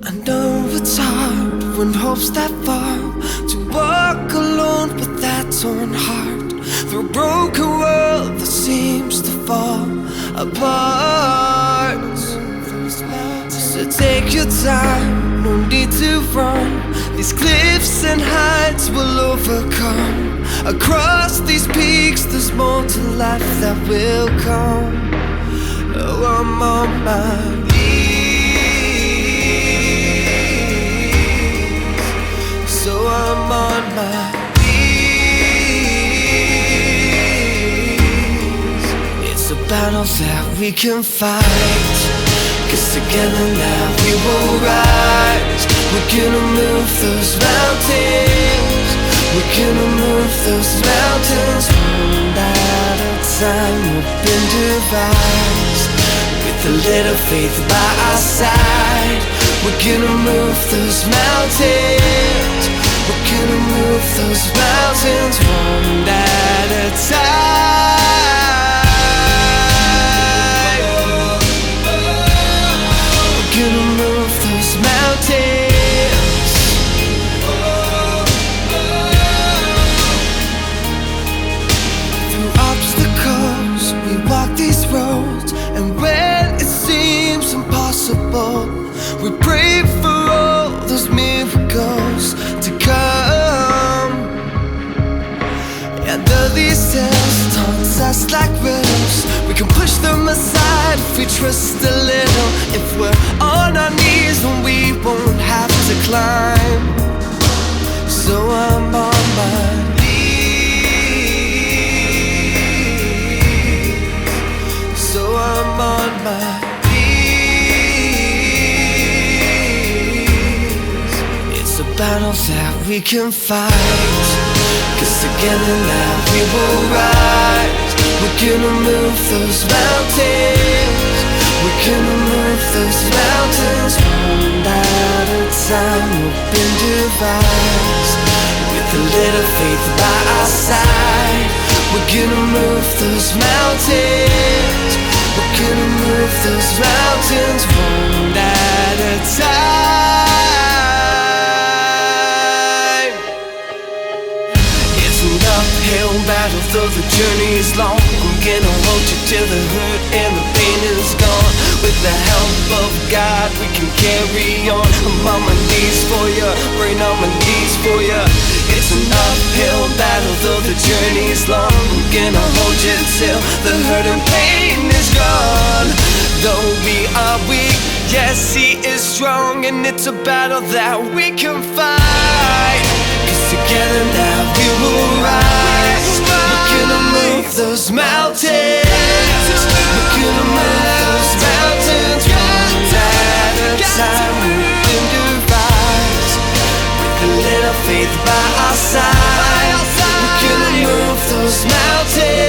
I know it's hard when hope's that far to walk alone with that torn heart through a broken world that seems to fall apart. So take your time, no need to run. These cliffs and heights will overcome. Across these peaks there's more to life that will come. Oh, I'm on my knees, so I'm on my knees. It's a battle that we can fight, 'cause together now we will rise. We're gonna move those mountains. We're gonna move those mountains one at a time. We've been devised with a little faith by our side. We're gonna move those mountains. We're gonna move those mountains one at a time. We're gonna move those mountains. Through obstacles we walk these roads, and when it seems impossible we pray for all those miracles to come. And though these tales taunt us like riddles, we can push them aside if we trust a little. If we're on our knees then we won't have to climb. So I'm on my knees, so I'm on my knees. It's a battle that we can fight, 'cause together now we will rise. We're gonna move those mountains. We're gonna move those mountains one at a time. We've been devised with a little faith by our side. We're gonna move those mountains. We're gonna move those mountains one at a time. It's an uphill battle though the journey is long. I'm gonna hold you till the hurt and the pain is gone. With the help of God we can carry on. I'm on my knees for you, rain on my knees for you. It's an uphill battle though the journey is long. I'm gonna hold you till the hurt and pain is gone. Though we are weak, yes, He is strong, and it's a battle that we can fight, 'cause together now we will rise. We're gonna move those mountains. We're gonna move those mountains one at a time. We've been devised with a little faith by our side. We're gonna move those mountains.